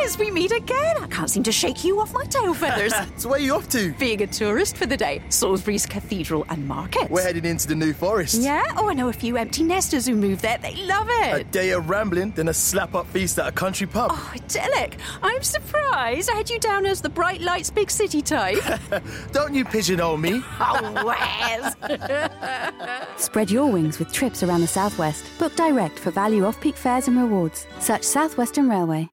is! We meet again! I can't seem to shake you off my tail feathers. So where are you off to? Being a tourist for the day. Salisbury's Cathedral and Market. We're heading into the New Forest. Yeah? Oh, I know a few empty nesters who move there. They love A it. day of rambling, then a slap-up feast at a country pub. Oh, idyllic. I'm surprised. I had you down as the bright lights, big city type. Don't you pigeonhole me. Oh, Wes. Spread your wings with trips around the South West. Book direct for value off-peak fares and rewards. Search South Western Railway.